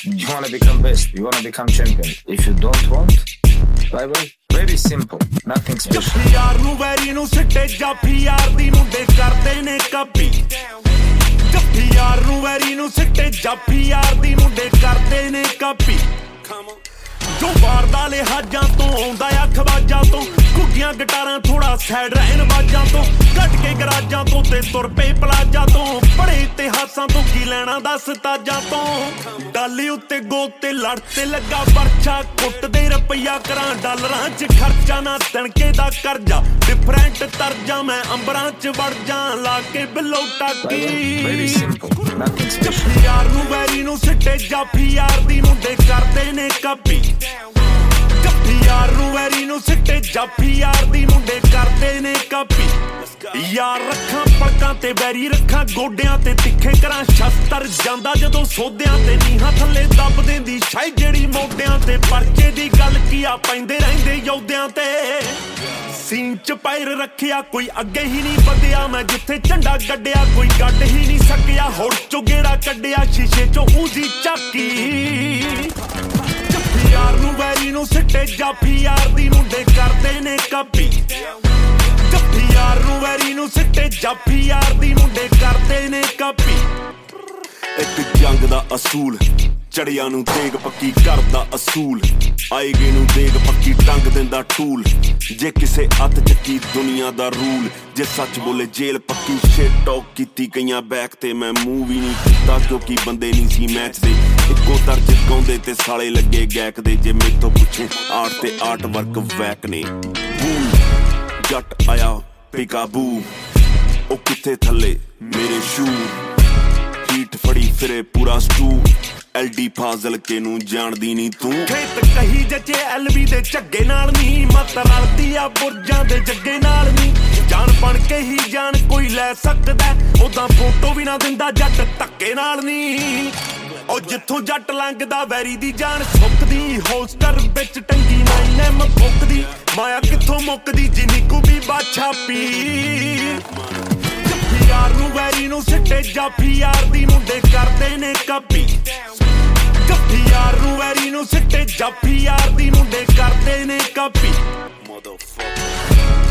You wanna become best, you wanna become champion. If you don't want, bye bye. Very simple, nothing special. ਯਾਰ ਨੂੰ very ਨੂੰ ਸਿੱਟੇ ਜਾਫੀ ਯਾਰ ਦੀ ਮੁੰਡੇ ਕਰਦੇ ਨੇ ਕਾਪੀ ਜੱਫੀ ਯਾਰ ਨੂੰ ਵੈਰੀ ਨੂੰ ਸਿੱਟੇ ਜਾਫੀ ਯਾਰ ਦੀ ਮੁੰਡੇ ਕਰਦੇ ਨੇ ਕਾਪੀ ਜੋ ਵਾਰਦਾ ਲਿਹਾਜ਼ਾਂ ਤੋਂ ਆਉਂਦਾ ਆ ਖਵਾਜਾਂ ਤੋਂ ਘੁੱਗੀਆਂ ਗਿਟਾਰਾਂ ਥੋੜਾ ਸਾਈਡ ਰਹਿਣ ਬਾਜਾਂ ਤੋਂ ਕੱਟ ਕੇ ਗਰਾਜਾਂ ਤੋਂ ਤੇ ਤੁਰ ਪਏ ਪਲਾਜਾਂ ਤੋਂ ਬੜੇ ਇਤਿਹਾਸਾਂ ਤੋਂ ਕੀ ਲੈਣਾ ਦੱਸ ਤਾਜਾਂ ਤੋਂ ਡਾਲੀ ਉੱਤੇ ਗੋਤ ਤੇ ਲੜ ਤੇ ਲੱਗਾ ਪਰਚਾ ਕੁੱਟਦੇ ਰੁਪਈਆ ਕਰਾਂ ਡਾਲਰਾਂ 'ਚ ਖਰਚਾ ਨਾ ਤਣਕੇ ਦਾ ਕਰਜ਼ਾ ਡਿਫਰੈਂਟ ਤਰਜਾਂ ਮੈਂ ਅੰਬਰਾਂ 'ਚ ਵੜ ਜਾਂ ਲਾ ਕੇ ਬਿੱਲੋ ਟਾਕੀ ਯਾਰ ਨੂੰ ਵੈਰੀ ਨੂੰ ਸਿੱਟੇ ਜਾਫੀ ਯਾਰ ਦੀ ਮੁੰਡੇ ਕਰਦੇ ਨੇ ਕਾਪੀ ਜੱਫੀ ਯਾਰ ਨੂੰ ਵੈਰੀ ਨੂੰ ਸਿੱਟੇ ਜਾਫੀ ਯਾਰ ਦੀ ਮੁੰਡੇ ਕਰਦੇ ਨੇ ਕਾਪੀ ਯਾਰ ਰੱਖਾਂ ਪਲਕਾਂ ਤੇ ਵੈਰੀ ਰੱਖਾਂ ਗੋਡਿਆਂ ਤੇ ਤਿੱਖੇ ਕਰਾਂ ਸ਼ਸਤਰ ਜਾਂਦਾ ਜਦੋਂ ਸੋਧਿਆਂ ਤੇ ਨੀਹਾਂ ਥੱਲੇ ਦੱਬ ਦਿੰਦੀ ਸ਼ਾਈ ਜਿਹੜੀ ਮੋਢਿਆਂ ਤੇ ਪਰਚੇ ਦੀ ਗੱਲ ਕੀ ਆ ਪੈਂਦੇ ਰਹਿੰਦੇ ਯੋਧਿਆਂ ਤੇ ਸੀਨ ਚ ਪੈਰ ਰੱਖਿਆ ਕੋਈ ਅੱਗੇ ਹੀ ਨਹੀਂ ਵਧਿਆ ਮੈਂ ਜਿੱਥੇ ਝੰਡਾ ਗੱਡਿਆ ਕੋਈ ਗੱਡ ਹੀ ਨਹੀਂ ਸਕਿਆ ਹੁਣ ਚੋਂ ਗੇੜਾ ਕੱਢਿਆ ਸ਼ੀਸ਼ੇ ਚੋਂ ਉਜ਼ੀ ਚੱਕੀ ਜੱਫੀ ਯਾਰ ਨੂੰ ਵੈਰੀ ਨੂੰ ਸਿੱਟੇ ਜਾਫੀ ਯਾਰ ਦੀ ਮੁੰਡੇ ਕਰਦੇ ਨੇ ਕਾਪੀ ਜੱਫੀ ਯਾਰ ਨੂੰ ਵੈਰੀ ਨੂੰ ਸਿੱਟੇ ਜਾਫੀ ਯਾਰ ਦੀ ਮੁੰਡੇ ਕਰਦੇ ਨੇ ਕਾਪੀ ਇੱਕ ਜੰਗ ਦਾ ਅਸੂਲ ਚੜਿਆਂ ਨੂੰ ਦੇਗ ਪੱਕੀ ਕਰਦਾ ਅਸੂਲ ਆਏਗੇ ਨੂੰ ਦੇਗ ਪੱਕੀ ਟੰਗ ਦਿੰਦਾ ਟੂਲ ਜੇ ਕਿਸੇ ਹੱਥ ਚੱਕੀ ਦੁਨੀਆ ਦਾ ਰੂਲ ਜੇ ਸੱਚ ਬੋਲੇ ਜੇਲ ਪੱਕੀ ਸ਼ਿਟ ਟਾਕ ਕੀਤੀ ਕਈਆਂ ਬੈਕ ਤੇ ਮੈਂ ਮੂੰਹ ਵੀ ਨਹੀਂ ਕੀਤਾ ਕਿਉਂਕਿ ਬੰਦੇ ਨਹੀਂ ਸੀ ਮੈਚ ਦੇ ਇੱਕੋ ਦਰਜ ਗਾਉਂਦੇ ਤੇ ਸਾਲੇ ਲੱਗੇ ਗੈਕ ਦੇ ਜੇ ਮੈਥੋਂ ਪੁੱਛੇ ਆਰਟ ਤੇ ਆਰਟ ਵਰਕ ਵੈਕ ਨੇ ਜੱਟ ਆਇਆ ਪਿਕਾਬੂ ਉਹ ਕਿੱਥੇ ਥੱਲੇ ਮੇਰੇ ਸ਼ੂ ਹੀਟ ਫੜੀ ਫਿਰੇ ਪੂਰਾ ਸਟੂ ਐਲਡੀ ਫਾਜ਼ਲ ਕੇ ਨੂੰ ਜਾਣਦੀ ਨੀ ਤੂੰ ਖੇਤ ਕਹੀ ਜੱਚੇ ਐਲਵੀ ਦੇ ਝੱਗੇ ਨਾਲ ਨੀ ਮਤ ਰਲਦੀ ਆ ਬੁਰਜਾਂ ਦੇ ਜੱਗੇ ਨਾਲ ਨੀ ਜਾਨ ਬਣ ਕੇ ਹੀ ਜਾਨ ਕੋਈ ਲੈ ਸਕਦਾ ਉਦਾਂ ਫੋਟੋ ਵੀ ਨਾ ਦਿੰਦਾ ਜੱਟ ਧੱਕੇ ਨਾਲ ਨੀ ਉਹ ਜਿੱਥੋਂ ਜੱਟ ਲੰਘਦਾ ਵੈਰੀ ਦੀ ਜਾਨ ਸੁੱਕਦੀ ਹੋਸਟਰ ਵਿੱਚ ਟੰਗੀ 9M ਫੁੱਕਦੀ ਮਾਇਆ ਕਿੱਥੋਂ ਮੁੱਕਦੀ ਜਿੰਨੀ ਕੁ ਵੀ ਬਾਛਾ ਪੀ ਯਾਰ ਨੂੰ ਵੈਰੀ ਨੂੰ ਸਿੱਟੇ ਜਾਫੀ ਯਾਰ ਦੀ ਮੁੰਡੇ ਕਰਦੇ ਨੇ ਕਾਪੀ ਜੱਫੀ ਯਾਰ ਨੂੰ ਵੈਰੀ ਨੂੰ ਸਿੱਟੇ ਜਾਫੀ ਯਾਰ ਦੀ ਮੁੰਡੇ ਕਰਦੇ ਨੇ ਕਾਪੀ